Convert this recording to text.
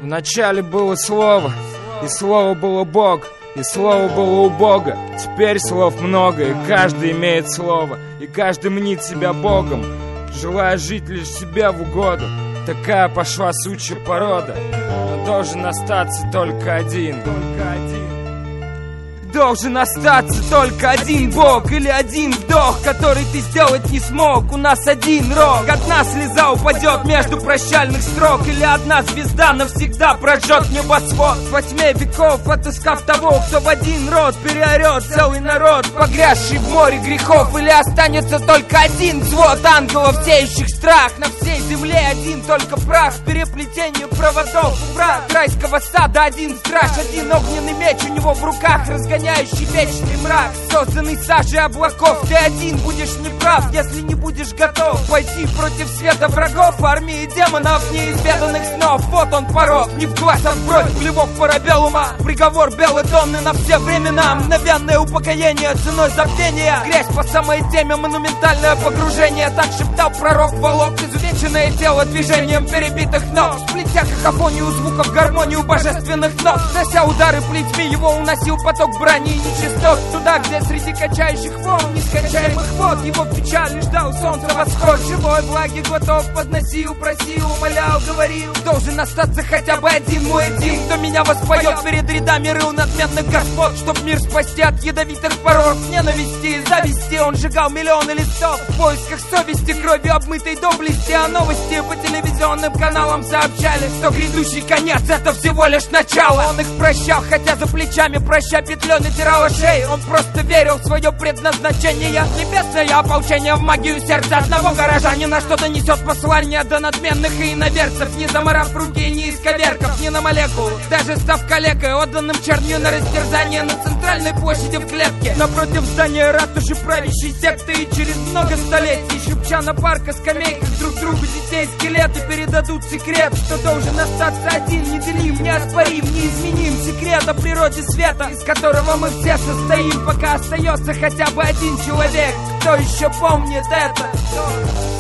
Вначале было слово, и слово было Бог, и слово было у Бога. Теперь слов много, и каждый имеет слово, и каждый мнит себя Богом, желая жить лишь себе в угоду. Такая пошла сучья порода, но должен остаться только один. Должен остаться только один Бог или один вдох, который ты сделать не смог. У нас один рок, одна слеза упадет между прощальных строк, или одна звезда навсегда прожжет небосвод. Во тьме веков отыскав того, кто в один род переорет целый народ, погрязший в море грехов. Или останется только один взвод ангелов, сеющих страх. На всей земле один только прах, переплетение проводов, врат райского сада. Один страж, один огненный меч у него в руках, разгоняющий вечный мрак, созданный сажей облаков. Ты один будешь неправ, если не будешь готов пойти против света врагов, армии демонов неизведанных снов. Вот он порог, не в глаз, а в бровь, плевок парабеллума, приговор белой тонны на все времена, мгновенное упокоение ценой забвения, грязь по самой теме, монументальное погружение. Так шептал пророк, волок изувеченное тело движением перебитых ног, сплетя какофонию звуков, гармонию божественных нот, нося удары плетьми, его уносил поток брани и нечистот, туда, где среди качающих волн нескончаемых вод его в печали ждал солнце восход. Живой влаги глоток подносил, просил, умолял, говорил: должен остаться хотя бы один мой один, кто меня воспоет перед рядами рыл надменных господ, чтоб мир спасти от ядовитых порок, ненависти и зависти. Он сжигал миллионы листов в поисках совести, крови обмытой доблести, а новости по телевизионным каналам сообщали, что грядущий конец — это всего лишь начало. Он их прощал, хотя за плечами проща петлей натирала шею. Он просто верил в свое предназначение, небесное ополчение в магию сердца одного горожанина, что-то несет послание до надменных и иноверцев, не заморав руки и не исковеркав ни на молекулу, даже став калекой, отданным чернью на растерзание на центральной площади в клетке напротив здания ратуши правящей секты. И через много столетий, шепча на парка скамейках друг другу детей скелеты, передадут секрет, что должен остаться один, неделим, неоспорим, неизменим секрет о природе света, из которого мы все состоим, пока остается хотя бы один человек, кто еще помнит это.